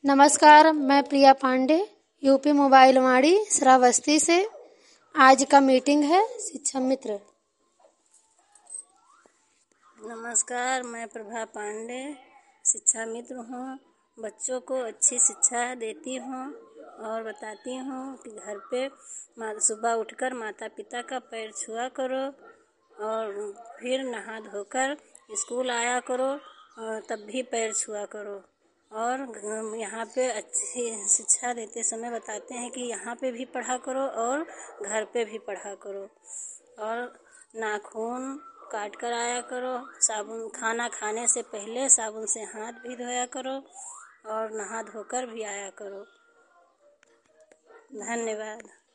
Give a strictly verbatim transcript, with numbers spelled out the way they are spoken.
नमस्कार, मैं Priya Pandey, UP mobile Vani Shravasti से। आज का मीटिंग है शिक्षा मित्र। नमस्कार, मैं प्रभा पांडे शिक्षा मित्र हूँ। बच्चों को अच्छी शिक्षा देती हूँ और बताती हूँ कि घर पे सुबह उठकर माता पिता का पैर छुआ करो और फिर नहा धोकर स्कूल आया करो और तब भी पैर छुआ करो। और यहाँ पे अच्छी शिक्षा देते समय बताते हैं कि यहाँ पे भी पढ़ा करो और घर पे भी पढ़ा करो। और नाखून काट कर आया करो, साबुन खाना खाने से पहले साबुन से हाथ भी धोया करो और नहा धोकर भी आया करो। धन्यवाद।